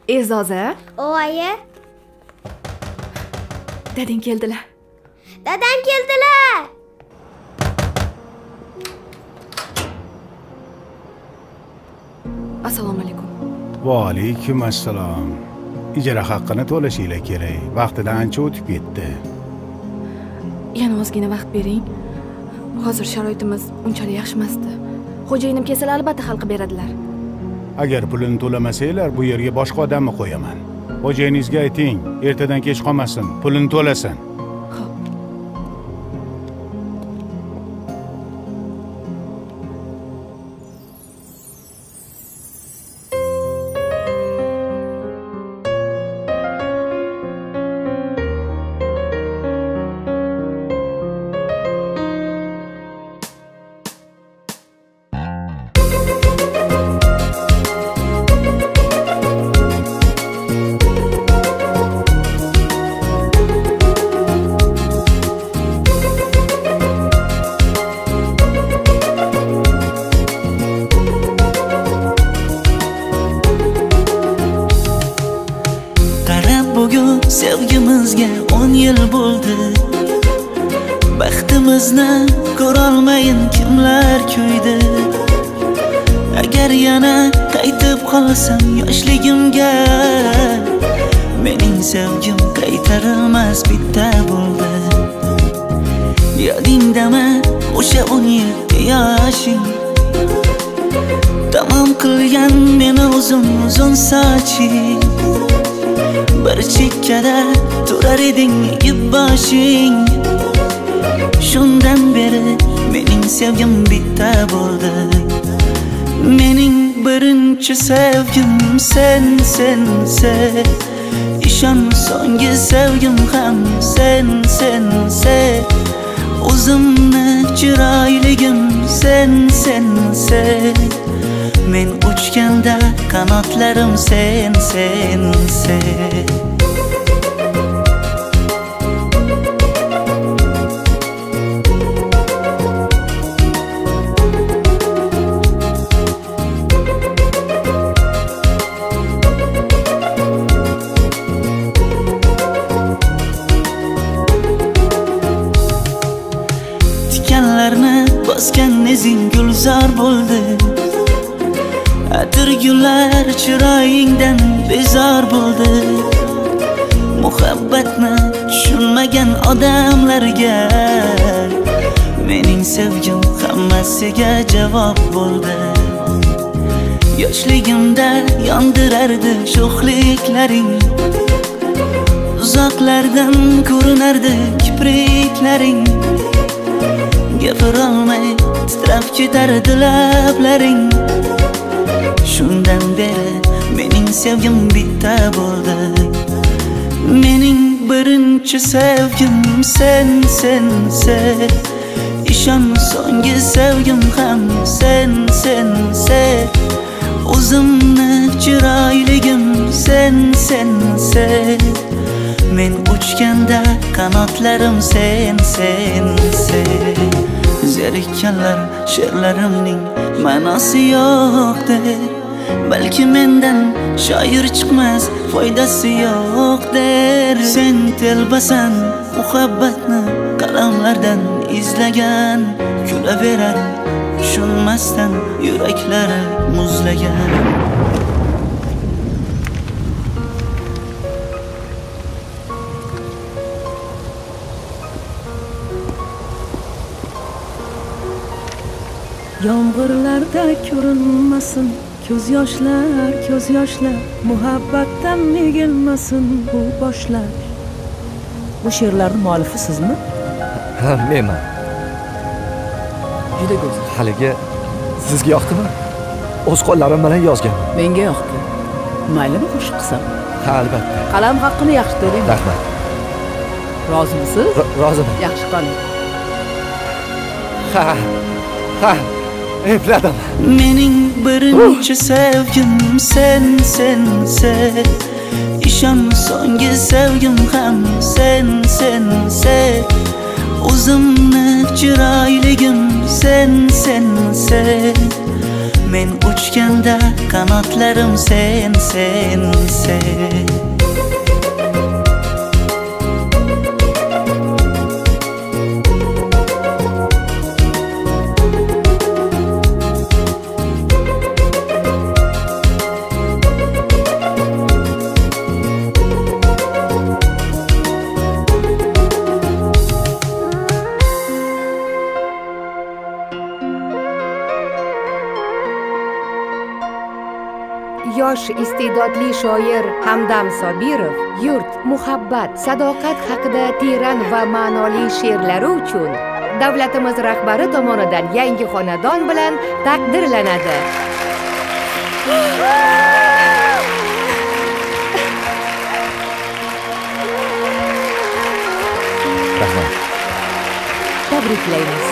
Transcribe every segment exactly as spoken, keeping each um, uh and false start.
E'zoza? Oyi. Dadang keldilar. Dadam keldilar. Assalomu alaykum. Va alaykum assalom. Ijara haqqini to'lashinglar kerak. Vaqtidan ancha o'tib ketdi. Yana ozgina vaqt bering. Hozir sharoitimiz unchalik yaxshi emasdi. Xo'jayinim kelsalar albatta hal qilib beradilar. Agar pulini to'lamasanglar, bu yerga boshqa odamni qo'yaman. Xo'jayinizga ayting, ertadan kech qolmasin, pulini to'lasin. Sevgimizga on yil bo'ldi. Baxtimizni ko'rolmayin kimlar kuydi. Agar yana qaytib qolsam yoshligimga, mening sevgim qaytarilmas bitta bo'ldi. Yodingdami o'sha o'n yetti yoshing? Tamom qilgan meni uzun uzun soching. Bir chekkada turar eding egib boshing. Shundan beri mening sevgim bitta bo'ldi. Mening birinchi sevgim sen sen sen. İshon so'nggi sevgim ham sen sen sen. O'zimni chiroyligim sen sen sen. Men uchganda qanotlarim sen sen sen. Tikanlarni bosgan nezing gulzor bo'ldi. Atir gullar chiroyingdan bezor bo'ldi. Muhabbatni tushunmagan odamlarga mening sevgim hammasiga javob bo'ldi. Yoshligimda yondirardi sho'xliklaring. Uzoqlardan ko'rinardi kipriklaring. Gapirolmay titrab ketardi lablaring. Shundan beri mening sevgim bitta bo'ldi. Mening birinchi sevgim sen sen sen. İshon so'nggi sevgim ham sen sen sen. O'zimni chiroyligim sen sen sen. Men uchganda qanotlarim sen sen sen. Zerikkanlar she'rlarimning ma'nosi yo'qdir. Balki mendan shoir chiqmas, foydasi yo'qdir. Sen telbasan muhabbatni qalamlardan izlagan. Kulaverar tushunmasdan yuraklari muzlagan. Yomg'irlarda ko'rinmasin ko'z yoshlar, ko'z yoshlar. Muhabbatdan egilmasin bu boshlar. Bu she'rlarning muallifi sizmi? Ha, menman. Juda go'zal. Haligi sizga yoqdimi? O'z qo'llarim bilan yozgan. Menga yoqdi. Maylimi qo'shiq qilsam? Ha, albatta. Qalam haqqini yaxshi to'layman. Rahmat. Rozimisiz? Roziman. Yaxshi qoling. Ha. Ha. Epladim. Mening birinchi sevgim sen sen sen. İshon so'nggi sevgim ham sen sen sen. O'zimni chiroyligim sen sen sen. Men uchganda qanotlarim sen, sen, sen. Yosh iste'dodli shoir Hamdam Sobirov yurt, muhabbat, sadoqat haqida teran va ma'noli she'rlari uchun davlatimiz rahbari tomonidan yangi xonadon bilan taqdirlanadi. Rahmat. Tabriklaymiz.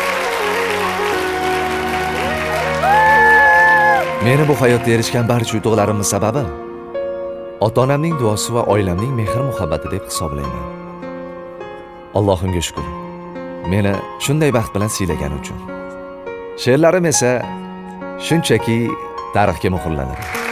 Meni bu hayotda erishgan barcha yutuqlarimning sababi ota-onamning duosi va oilamning mehr muhabbati deb hisoblayman. Allohimga shukr. Meni shunday baxt bilan siylagani uchun. She'rlarim esa shunchaki tarixga muhrlanadi.